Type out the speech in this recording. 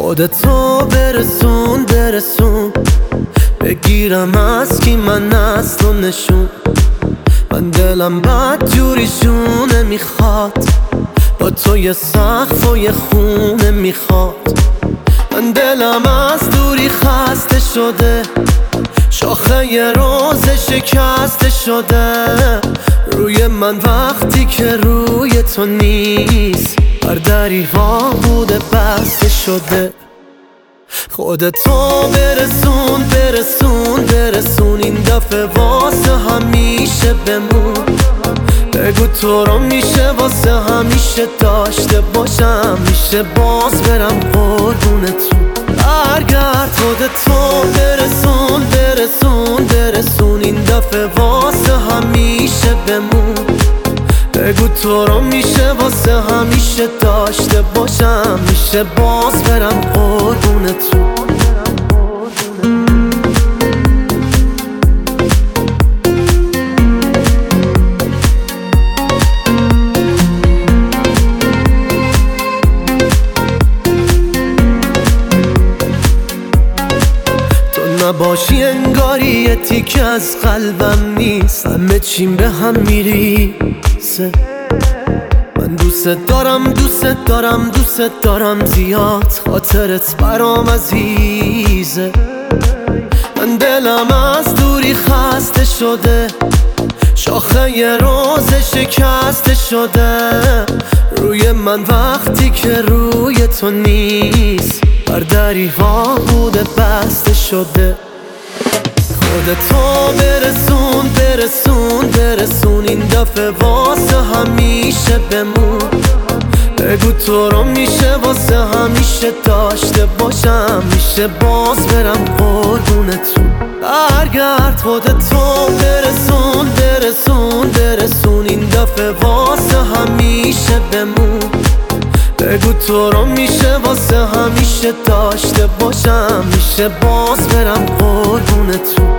خودتو برسون بگیرم از کی من اصل و نشون. من دلم بد جوریشونه میخواد، با تو یه سقف و یه خونه میخواد. من دلم از دوری خسته شده، شاخه یه روز شکسته شده. روی من وقتی که روی تو نیست، بر دریوا بوده بسته شده. خودتو برسون این دفعه واسه همیشه بمون. بگو تو رو میشه واسه همیشه داشته باشم، میشه باز برم قربونتون. برگرد خودتو برسون این دفعه واسه همیشه بمون. بگو تو رو میشه واسه همیشه داشته باشم، میشه باز برم قربونتون. نباشی انگاری یه تیکه از قلبم نیست، همه چیم به هم میریسه. من دوست دارم زیاد، خاطرت برام عزیزه. من دلم از دوری خسته شده، شاخه یه روز شکسته شده. روی من وقتی که روی تو نیست، بر دریوا بوده بسته شده. خودتو برسون این دفعه واسه همیشه بمون. بگو تو رو میشه واسه همیشه داشته باشم، میشه باز برم قربونتون. برگرد خودتو برسون این دفعه واسه همیشه بمون. بگو تو رو میشه واسه همیشه داشته باشم، میشه باز برم قربونتون.